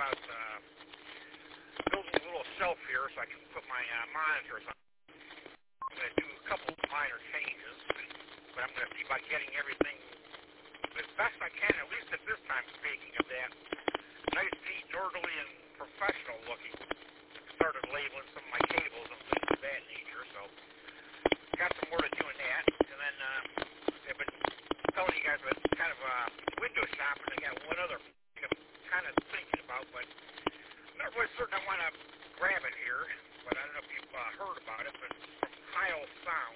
about building a little shelf here so I can put my monitors on. I'm going to do a couple of minor changes, but I'm going to see about getting everything as best I can, at least at this time, speaking of that, nice, neat, orderly, and professional looking. Started labeling some of my cables and things of that nature, so got some more to do in that. And then I've been telling you guys about kind of window shopping. I got one other thing I'm kind of thinking about, but I'm not really certain I want to grab it here. But I don't know if you've heard about it, but from Heil Sound,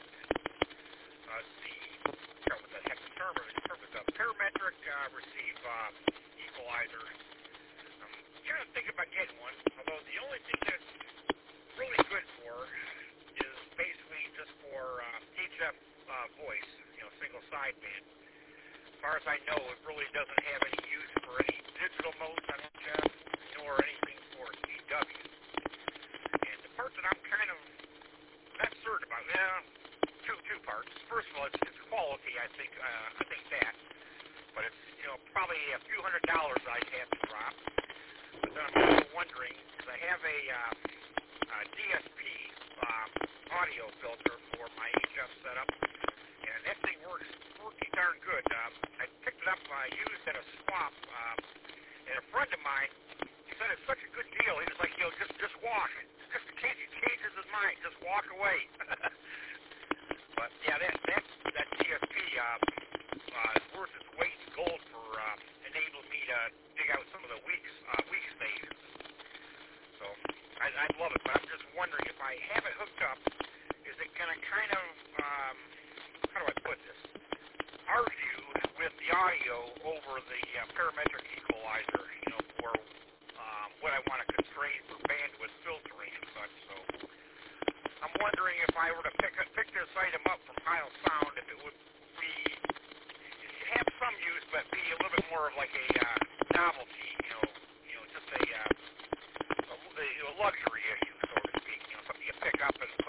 what the heck the term is? The parametric receive equalizer. I'm kind of thinking about getting one, although the only thing that's really good for is basically just for HF voice, single sideband. As far as I know, it really doesn't have any use for any digital modes on HF, nor anything for CW. And the part that I'm kind of not certain about, two parts. First of all, it's quality. I think that, but it's probably a few $100s I'd have to drop. But then I'm also wondering, because I have a DSP audio filter for my HF setup, and that thing works pretty darn good. I picked it up, used at a swap, and a friend of mine, he said it's such a good deal. He was like, just walk. Just in case he changes his mind, just walk away. But yeah, that DSP is worth its weight in gold for enabling me to dig out some of the weak stations. So I'd love it, but I'm just wondering if I have it hooked up, is it going to kind of, how do I put this, argue with the audio over the parametric equalizer, for what I want to constrain for bandwidth filtering and such. So I'm wondering if I were to pick this item up from Heil Sound, if it would be have some use, but be a little bit more of like a novelty, just a luxury issue, so to speak. Something you pick up and